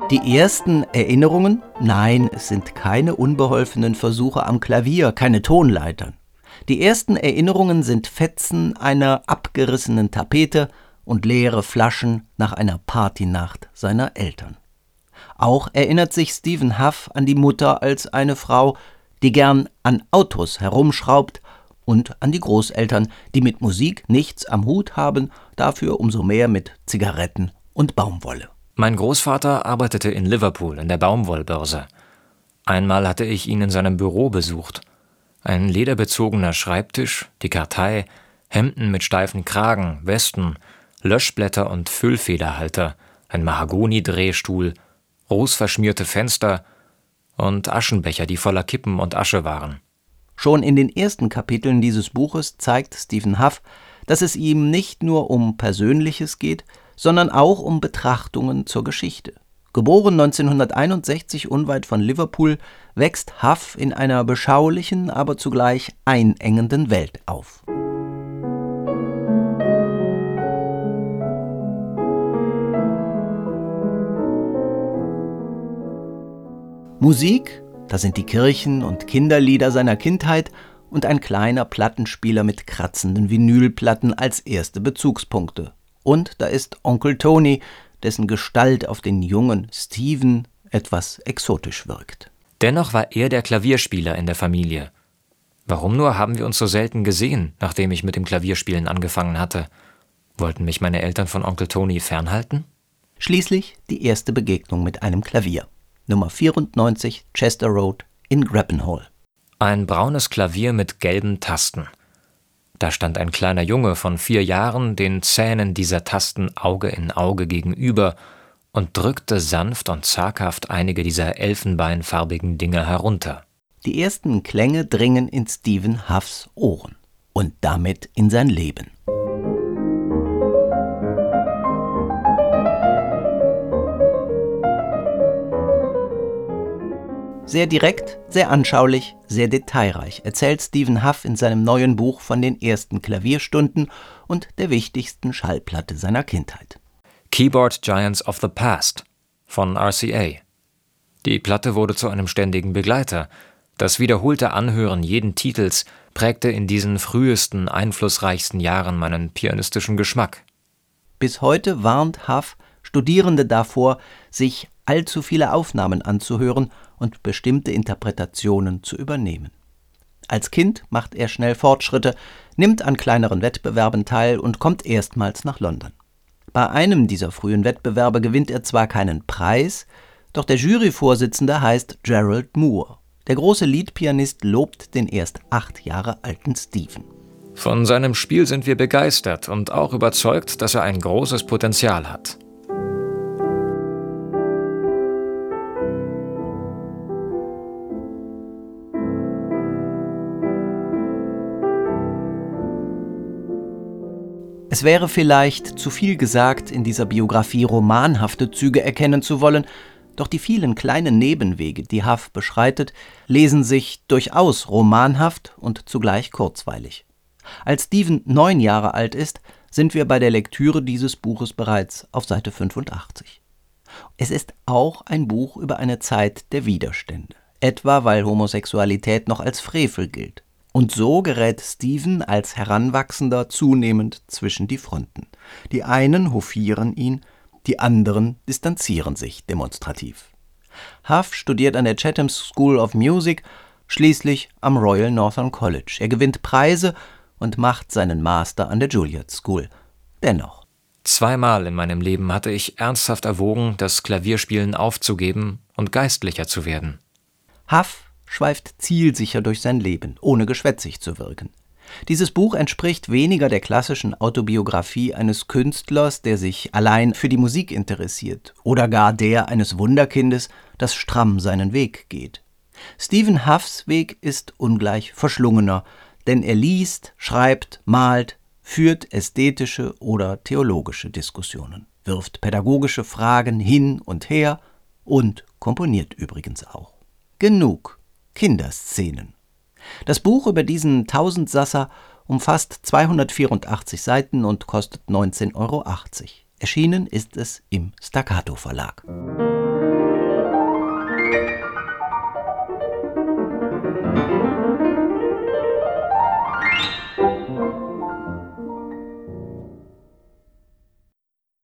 Die ersten Erinnerungen? Nein, es sind keine unbeholfenen Versuche am Klavier, keine Tonleitern. Die ersten Erinnerungen sind Fetzen einer abgerissenen Tapete und leere Flaschen nach einer Partynacht seiner Eltern. Auch erinnert sich Stephen Hough an die Mutter als eine Frau, die gern an Autos herumschraubt, und an die Großeltern, die mit Musik nichts am Hut haben, dafür umso mehr mit Zigaretten und Baumwolle. Mein Großvater arbeitete in Liverpool in der Baumwollbörse. Einmal hatte ich ihn in seinem Büro besucht. Ein lederbezogener Schreibtisch, die Kartei, Hemden mit steifen Kragen, Westen, Löschblätter und Füllfederhalter, ein Mahagoni-Drehstuhl, rußverschmierte Fenster und Aschenbecher, die voller Kippen und Asche waren. Schon in den ersten Kapiteln dieses Buches zeigt Stephen Hough, dass es ihm nicht nur um Persönliches geht, sondern auch um Betrachtungen zur Geschichte. Geboren 1961 unweit von Liverpool, wächst Hough in einer beschaulichen, aber zugleich einengenden Welt auf. Musik, das sind die Kirchen- und Kinderlieder seiner Kindheit und ein kleiner Plattenspieler mit kratzenden Vinylplatten als erste Bezugspunkte. Und da ist Onkel Tony, dessen Gestalt auf den jungen Stephen etwas exotisch wirkt. Dennoch war er der Klavierspieler in der Familie. Warum nur haben wir uns so selten gesehen, nachdem ich mit dem Klavierspielen angefangen hatte? Wollten mich meine Eltern von Onkel Tony fernhalten? Schließlich die erste Begegnung mit einem Klavier. Nummer 94 Chester Road in Grappenhall. Ein braunes Klavier mit gelben Tasten. Da stand ein kleiner Junge von 4 Jahren, den Zähnen dieser Tasten Auge in Auge gegenüber, und drückte sanft und zaghaft einige dieser elfenbeinfarbigen Dinger herunter. Die ersten Klänge dringen in Stephen Houghs Ohren und damit in sein Leben. Sehr direkt, sehr anschaulich, sehr detailreich erzählt Stephen Hough in seinem neuen Buch von den ersten Klavierstunden und der wichtigsten Schallplatte seiner Kindheit. Keyboard Giants of the Past von RCA. Die Platte wurde zu einem ständigen Begleiter. Das wiederholte Anhören jeden Titels prägte in diesen frühesten, einflussreichsten Jahren meinen pianistischen Geschmack. Bis heute warnt Hough Studierende davor, sich allzu viele Aufnahmen anzuhören und bestimmte Interpretationen zu übernehmen. Als Kind macht er schnell Fortschritte, nimmt an kleineren Wettbewerben teil und kommt erstmals nach London. Bei einem dieser frühen Wettbewerbe gewinnt er zwar keinen Preis, doch der Juryvorsitzende heißt Gerald Moore. Der große Liedpianist lobt den erst 8 Jahre alten Stephen. Von seinem Spiel sind wir begeistert und auch überzeugt, dass er ein großes Potenzial hat. Es wäre vielleicht zu viel gesagt, in dieser Biografie romanhafte Züge erkennen zu wollen, doch die vielen kleinen Nebenwege, die Hough beschreitet, lesen sich durchaus romanhaft und zugleich kurzweilig. Als Stephen 9 Jahre alt ist, sind wir bei der Lektüre dieses Buches bereits auf Seite 85. Es ist auch ein Buch über eine Zeit der Widerstände, etwa weil Homosexualität noch als Frevel gilt. Und so gerät Stephen als Heranwachsender zunehmend zwischen die Fronten. Die einen hofieren ihn, die anderen distanzieren sich demonstrativ. Hough studiert an der Chatham School of Music, schließlich am Royal Northern College. Er gewinnt Preise und macht seinen Master an der Juilliard School. Dennoch. 2-mal in meinem Leben hatte ich ernsthaft erwogen, das Klavierspielen aufzugeben und geistlicher zu werden. Hough schweift zielsicher durch sein Leben, ohne geschwätzig zu wirken. Dieses Buch entspricht weniger der klassischen Autobiografie eines Künstlers, der sich allein für die Musik interessiert, oder gar der eines Wunderkindes, das stramm seinen Weg geht. Stephen Houghs Weg ist ungleich verschlungener, denn er liest, schreibt, malt, führt ästhetische oder theologische Diskussionen, wirft pädagogische Fragen hin und her und komponiert übrigens auch. Genug Kinderszenen. Das Buch über diesen Tausendsasser umfasst 284 Seiten und kostet 19,80 €. Erschienen ist es im Staccato Verlag.